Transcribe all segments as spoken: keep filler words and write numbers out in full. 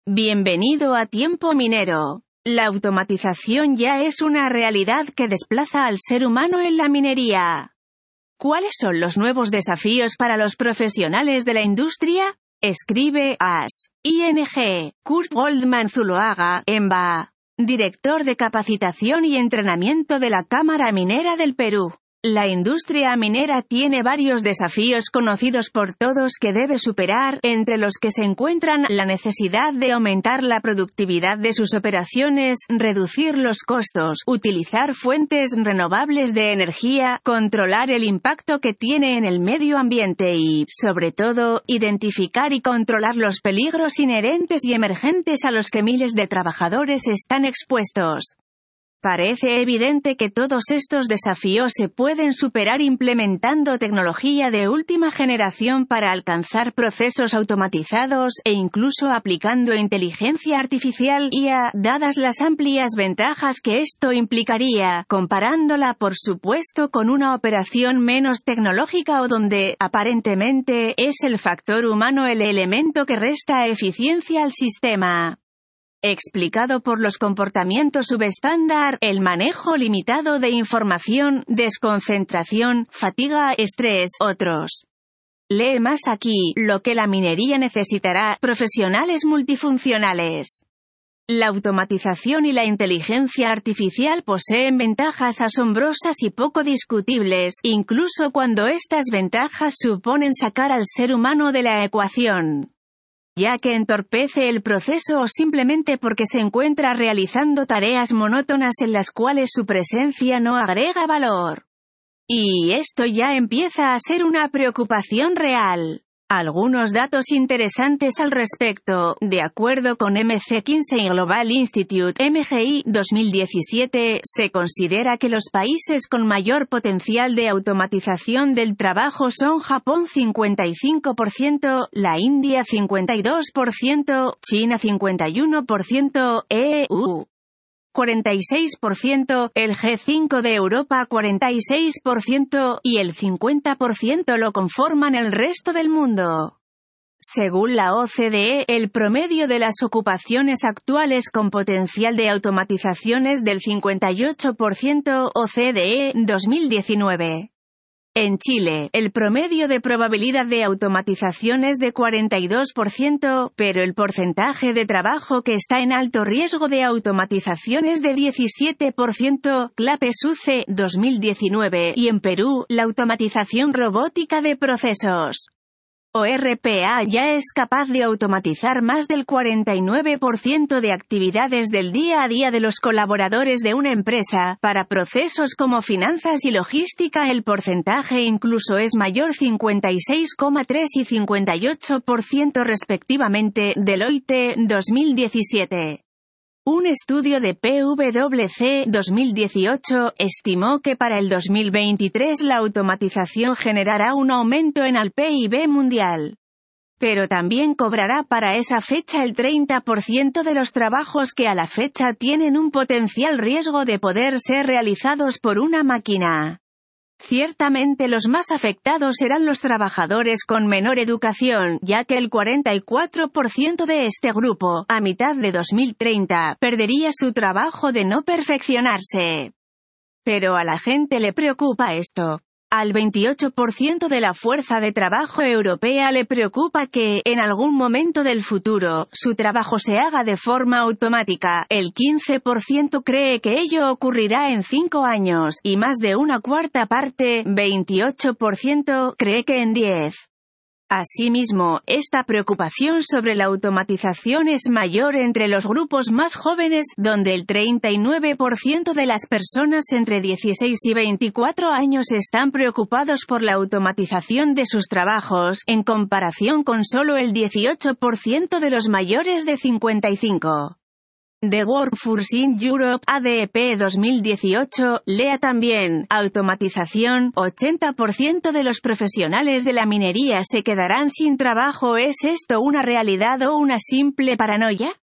Bienvenido a Tiempo Minero. La automatización ya es una realidad que desplaza al ser humano en la minería. ¿Cuáles son los nuevos desafíos para los profesionales de la industria? Escribe A S I N G, Kurt Goldman Zuloaga, EMBA, director de capacitación y entrenamiento de la Cámara Minera del Perú. La industria minera tiene varios desafíos conocidos por todos que debe superar, entre los que se encuentran la necesidad de aumentar la productividad de sus operaciones, reducir los costos, utilizar fuentes renovables de energía, controlar el impacto que tiene en el medio ambiente y, sobre todo, identificar y controlar los peligros inherentes y emergentes a los que miles de trabajadores están expuestos. Parece evidente que todos estos desafíos se pueden superar implementando tecnología de última generación para alcanzar procesos automatizados e incluso aplicando inteligencia artificial I A, dadas las amplias ventajas que esto implicaría, comparándola por supuesto con una operación menos tecnológica o donde, aparentemente, es el factor humano el elemento que resta eficiencia al sistema. Explicado por los comportamientos subestándar, el manejo limitado de información, desconcentración, fatiga, estrés, otros. Lee más aquí, lo que la minería necesitará, profesionales multifuncionales. La automatización y la inteligencia artificial poseen ventajas asombrosas y poco discutibles, incluso cuando estas ventajas suponen sacar al ser humano de la ecuación, ya que entorpece el proceso o simplemente porque se encuentra realizando tareas monótonas en las cuales su presencia no agrega valor. Y esto ya empieza a ser una preocupación real. Algunos datos interesantes al respecto, de acuerdo con McKinsey Global Institute M G I dos mil diecisiete, se considera que los países con mayor potencial de automatización del trabajo son Japón cincuenta y cinco por ciento, la India cincuenta y dos por ciento, China cincuenta y uno por ciento, E U cuarenta y seis por ciento, el G cinco de Europa cuarenta y seis por ciento, y el cincuenta por ciento lo conforman el resto del mundo. Según la O C D E, el promedio de las ocupaciones actuales con potencial de automatización es del cincuenta y ocho por ciento, O C D E, dos mil diecinueve. En Chile, el promedio de probabilidad de automatización es de cuarenta y dos por ciento, pero el porcentaje de trabajo que está en alto riesgo de automatización es de diecisiete por ciento, CLAPES-U C E dos mil diecinueve, y en Perú, la automatización robótica de procesos, o R P A, ya es capaz de automatizar más del cuarenta y nueve por ciento de actividades del día a día de los colaboradores de una empresa. Para procesos como finanzas y logística el porcentaje incluso es mayor, cincuenta y seis coma tres y cincuenta y ocho por ciento respectivamente. Deloitte, dos mil diecisiete. Un estudio de P W C dos mil dieciocho estimó que para el dos mil veintitrés la automatización generará un aumento en el P I B mundial. Pero también cobrará para esa fecha el treinta por ciento de los trabajos que a la fecha tienen un potencial riesgo de poder ser realizados por una máquina. Ciertamente los más afectados serán los trabajadores con menor educación, ya que el cuarenta y cuatro por ciento de este grupo, a mitad de dos mil treinta, perdería su trabajo de no perfeccionarse. Pero a la gente le preocupa esto. Al veintiocho por ciento de la fuerza de trabajo europea le preocupa que, en algún momento del futuro, su trabajo se haga de forma automática, el quince por ciento cree que ello ocurrirá en cinco años, y más de una cuarta parte, veintiocho por ciento, cree que en diez. Asimismo, esta preocupación sobre la automatización es mayor entre los grupos más jóvenes, donde el treinta y nueve por ciento de las personas entre dieciséis y veinticuatro años están preocupados por la automatización de sus trabajos, en comparación con solo el dieciocho por ciento de los mayores de cincuenta y cinco. The Workforce in Europe, A D P dos mil dieciocho, lea también, automatización, ochenta por ciento de los profesionales de la minería se quedarán sin trabajo. ¿Es esto una realidad o una simple paranoia?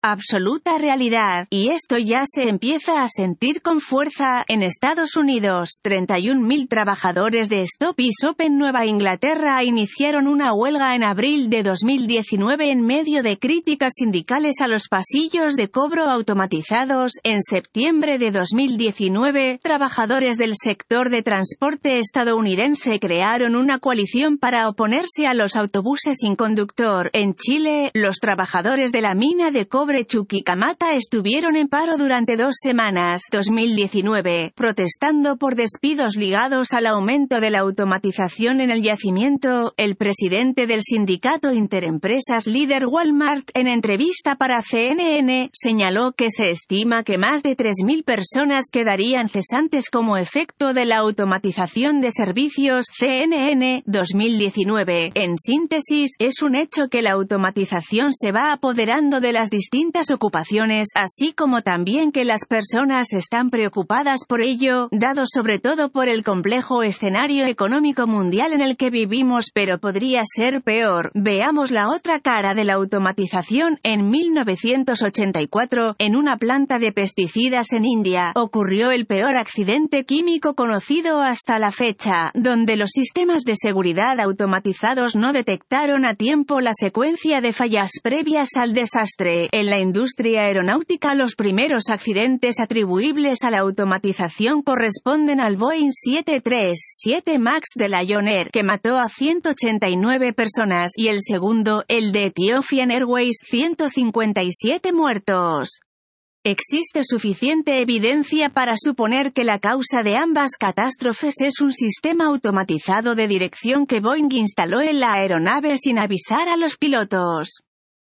absoluta realidad, y esto ya se empieza a sentir con fuerza. En Estados Unidos, treinta y un mil trabajadores de Stop y Shop en Nueva Inglaterra iniciaron una huelga en abril de dos mil diecinueve en medio de críticas sindicales a los pasillos de cobro automatizados. En septiembre de dos mil diecinueve, trabajadores del sector de transporte estadounidense crearon una coalición para oponerse a los autobuses sin conductor. En Chile, los trabajadores de la mina de cobre Chuquicamata estuvieron en paro durante dos semanas, dos mil diecinueve, protestando por despidos ligados al aumento de la automatización en el yacimiento. El presidente del sindicato Interempresas líder Walmart, en entrevista para C N N, señaló que se estima que más de tres mil personas quedarían cesantes como efecto de la automatización de servicios. C N N, dos mil diecinueve. En síntesis, es un hecho que la automatización se va apoderando de las distintas ocupaciones, así como también que las personas están preocupadas por ello, dado sobre todo por el complejo escenario económico mundial en el que vivimos, pero podría ser peor. Veamos la otra cara de la automatización. En mil novecientos ochenta y cuatro, en una planta de pesticidas en India, ocurrió el peor accidente químico conocido hasta la fecha, donde los sistemas de seguridad automatizados no detectaron a tiempo la secuencia de fallas previas al desastre. En la industria aeronáutica, los primeros accidentes atribuibles a la automatización corresponden al Boeing siete treinta y siete MAX de Lion Air, que mató a ciento ochenta y nueve personas, y el segundo, el de Ethiopian Airways, ciento cincuenta y siete muertos. Existe suficiente evidencia para suponer que la causa de ambas catástrofes es un sistema automatizado de dirección que Boeing instaló en la aeronave sin avisar a los pilotos.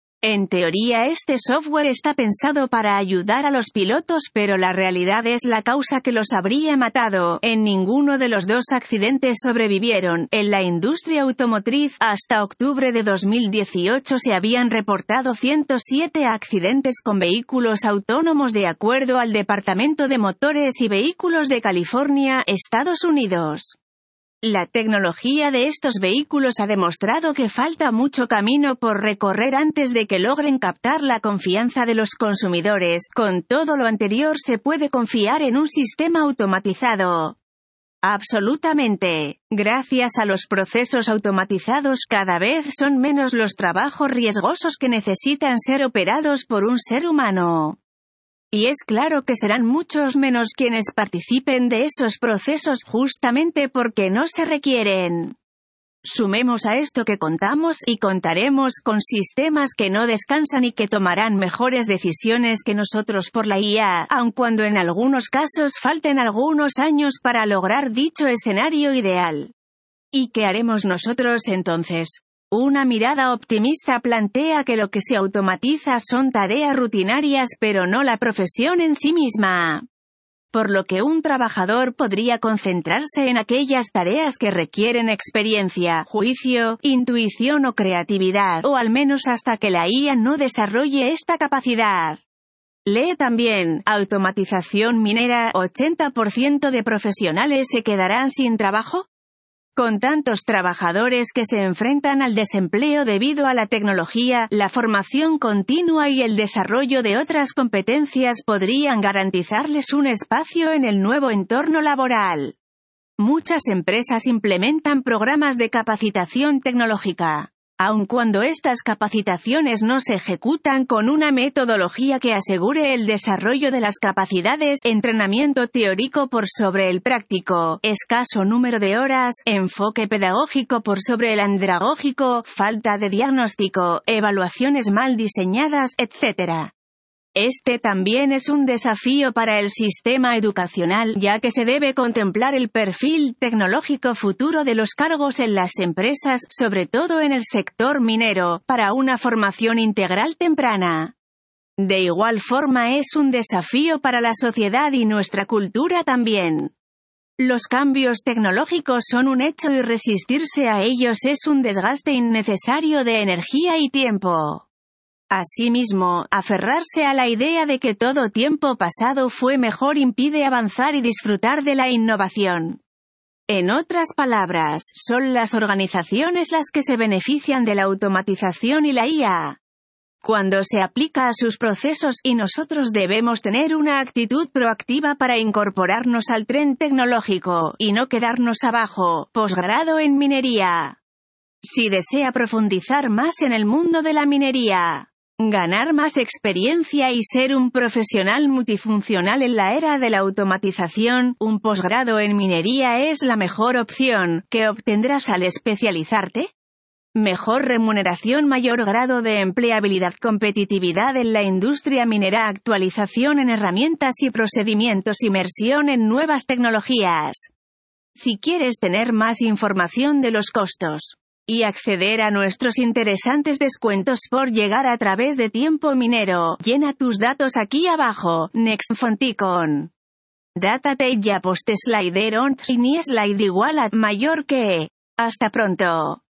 En teoría este software está pensado para ayudar a los pilotos, pero la realidad es la causa que los habría matado. En ninguno de los dos accidentes sobrevivieron. En la industria automotriz, hasta octubre de dos mil dieciocho se habían reportado ciento siete accidentes con vehículos autónomos de acuerdo al Departamento de Motores y Vehículos de California, Estados Unidos. La tecnología de estos vehículos ha demostrado que falta mucho camino por recorrer antes de que logren captar la confianza de los consumidores. Con todo lo anterior, ¿se puede confiar en un sistema automatizado? Absolutamente. Gracias a los procesos automatizados, cada vez son menos los trabajos riesgosos que necesitan ser operados por un ser humano. Y es claro que serán muchos menos quienes participen de esos procesos justamente porque no se requieren. Sumemos a esto que contamos y contaremos con sistemas que no descansan y que tomarán mejores decisiones que nosotros por la I A, aun cuando en algunos casos falten algunos años para lograr dicho escenario ideal. ¿Y qué haremos nosotros entonces? Una mirada optimista plantea que lo que se automatiza son tareas rutinarias pero no la profesión en sí misma. Por lo que un trabajador podría concentrarse en aquellas tareas que requieren experiencia, juicio, intuición o creatividad, o al menos hasta que la I A no desarrolle esta capacidad. Lee también, automatización minera, ochenta por ciento de profesionales se quedarán sin trabajo. Con tantos trabajadores que se enfrentan al desempleo debido a la tecnología, la formación continua y el desarrollo de otras competencias podrían garantizarles un espacio en el nuevo entorno laboral. Muchas empresas implementan programas de capacitación tecnológica. Aun cuando estas capacitaciones no se ejecutan con una metodología que asegure el desarrollo de las capacidades, entrenamiento teórico por sobre el práctico, escaso número de horas, enfoque pedagógico por sobre el andragógico, falta de diagnóstico, evaluaciones mal diseñadas, etcétera. Este también es un desafío para el sistema educacional, ya que se debe contemplar el perfil tecnológico futuro de los cargos en las empresas, sobre todo en el sector minero, para una formación integral temprana. De igual forma es un desafío para la sociedad y nuestra cultura también. Los cambios tecnológicos son un hecho y resistirse a ellos es un desgaste innecesario de energía y tiempo. Asimismo, aferrarse a la idea de que todo tiempo pasado fue mejor impide avanzar y disfrutar de la innovación. En otras palabras, son las organizaciones las que se benefician de la automatización y la I A. cuando se aplica a sus procesos y nosotros debemos tener una actitud proactiva para incorporarnos al tren tecnológico y no quedarnos abajo. Posgrado en minería. Si desea profundizar más en el mundo de la minería, ganar más experiencia y ser un profesional multifuncional en la era de la automatización, un posgrado en minería es la mejor opción. ¿Qué obtendrás al especializarte? Mejor remuneración, mayor grado de empleabilidad, competitividad en la industria minera, actualización en herramientas y procedimientos, inmersión en nuevas tecnologías. Si quieres tener más información de los costos y acceder a nuestros interesantes descuentos por llegar a través de Tiempo Minero, llena tus datos aquí abajo. Next Fonticon. Datate ya post slider on y ni slide igual a mayor que. Hasta pronto.